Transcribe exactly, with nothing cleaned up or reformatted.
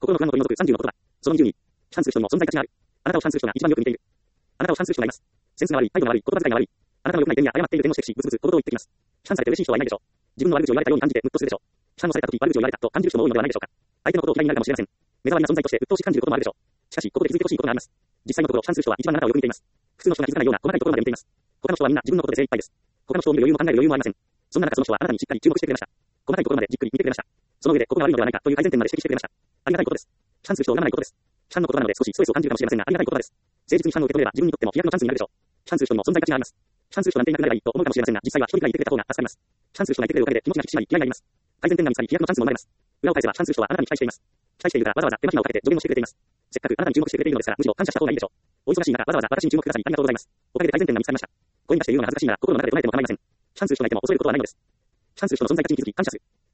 心の不安を取り除くさんじゅうのことだ。そのにじゅうに、シャンする人にも存在価値がある。あなたをシャンする人が一番よく似ている。あなたをシャンする人がいます。センスが悪い、態度が悪い、言葉遣いが悪い。あなたの良くない点や誤っている点を指摘し、ブツブツ小言を言ってきます。シャンされて嬉しい人はいないでしょう。自分の悪口を言われたように感じてムッとするでしょう。シャンをされた時悪口を言われたと感じる人も多いのではないでしょうか。相手のことを嫌いになるかもしれません。目障りな存在として鬱陶しく感じることもあるでしょう。しかし、ここで気づいてほしいことがあります。実際のところ、シャンする人は一番あなたをよく見ています。普通の人が気づかないような細かいところまで見ています。他の人はみんな自分のことで精一杯です。他の人を見る余裕も考える余裕もありません。そんな中、その人はあなたにしっかり注目してくれました。細かいところまでじっくり見てくれました。その上で、ここが悪いのではないかという改善点まで指摘してくれました。ありがたいことです。シャンする人を恨まないことです。シャンのことなので少しストレスを感じるかもしれませんが、ありがたい言葉です。誠実にシャンを受け止めれば自分にとっても飛躍のチャンスになるでしょう。シャンする人にも存在価値があります。シャンする人なんていなくなればいいと思うかもしれませんが、実際は一人くらいいてくれた方が助かります。シャンする人がいてくれるおかげで気持ちが引き締まり、気合があります。改善点が見つかり、飛躍のチャンスも生まれます。裏を返せば、シャンする人はあなたに期待しています。期待しているからわざわざ手間暇をかけて助言をしてくれています。せっかくあなたに注目してくれているのですから、むしろ感謝した方がいいでしょう。お忙しい中、わざわざ私に注目くださりありがとうございます。おかげで改善点が見つかりました。声に出して言うのが恥ずかしいなら、心の中で唱えても構いません。シャンする人がいても恐れることはないのです。シャンする人の存在価値に気づき、感謝する。